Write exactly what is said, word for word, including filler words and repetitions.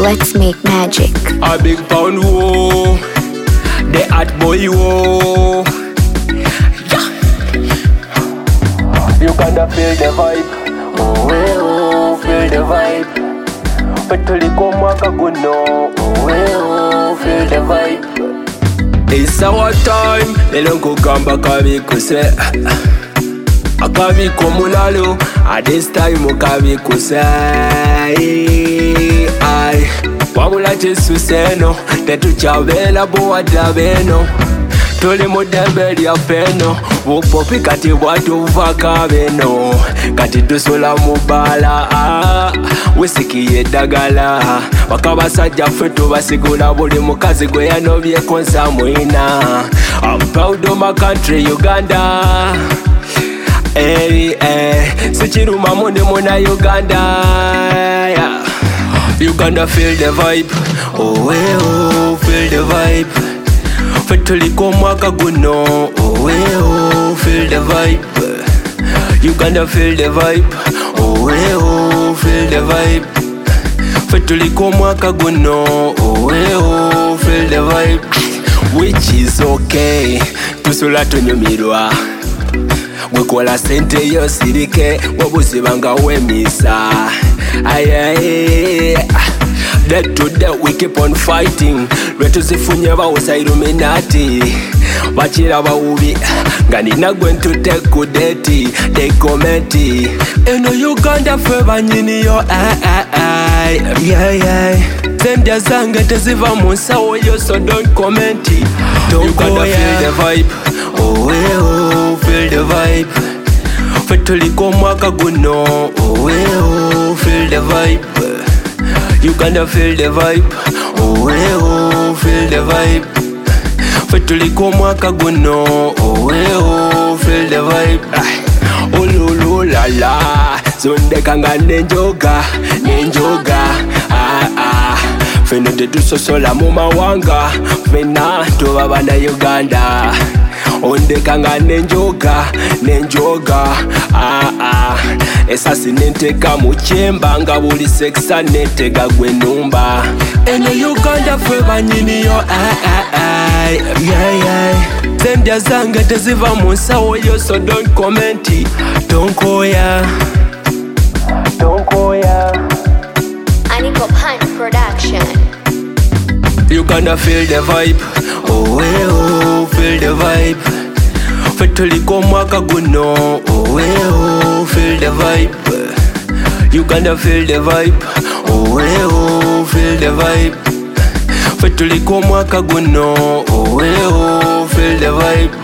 Let's make magic. A big pound whoa, the hot boy whoa. Yeah. You kinda feel the vibe. Oh, eh, oh, feel the vibe. Petuliko mwaka guno. Oh, eh, oh, feel the vibe. It's our time. Lelo kugamba kabikuse. Akabiko mulalo. At this time ukabikuse. Ai, wabula Jesu seno. Tetuchabela buwada beno. Tuli mudembe lya peno. Bupopi kati watu vaka beno. Kati tusula mubala. Ah, wisikiye dagala. Wakabasajja fetu basigula buli mukazi gwe yanobye konsa mwina. I'm proud of my country, Uganda. Hey, hey, sichiruma mundi muna Uganda. Yeah. Uganda feel the vibe. Oh, eh, oh, feel the vibe. Fetuliko mwaka guno. Oh, eh, oh, feel the vibe. Uganda feel the vibe. Oh, eh, oh, feel the vibe. Fetuliko mwaka guno. Oh, eh, oh, feel the vibe. Which is okay. Tusula tunyumirwa. Wekola sente yo sirike. Wabuzibanga wemisa. Aye, aye. Dead to dead we keep on fighting. Retuzifunye bawusa Illuminati. Bachira bawubi ngani nagwe ntute kudeti. They commenti eno Uganda fe banyini yo ai ai ai. Yeah yeah. Zendya zange teziva munsawo yo, so don't comment. Don't go ya. Feel the vibe. Oh eh oh, feel the vibe. Fetuliko mwaka guno. Oh eh oh, feel the vibe. Uganda feel the vibe. Oh eh oh, feel the vibe. Fetuliko mwaka guno. Oh eh oh, feel the vibe. Oh lulu la la. Zonde kanga nenjoga, nenjoga. Ah ah. Feno tetu sosola muma wanga. Fena tuwa bana Uganda. Onde kanga nenjoga, nenjoga. Ah ah. Esasi nenteka muchemba nga buli sexa netega gwenumba. Eno Uganda fe banyini yo ai ai ai. Yeah yeah. Zendya zange teziva munsawo yo, so don't comment. Don't go ya. Don't go ya. Aniko Pan Production. Uganda feel the vibe. Oh eh oh, feel the vibe. Fetuliko mwaka guno. Oh eh oh, feel the vibe. Uganda feel the vibe. Oh eh oh, feel the vibe. Fetuliko mwaka guno. Oh eh oh, feel the vibe.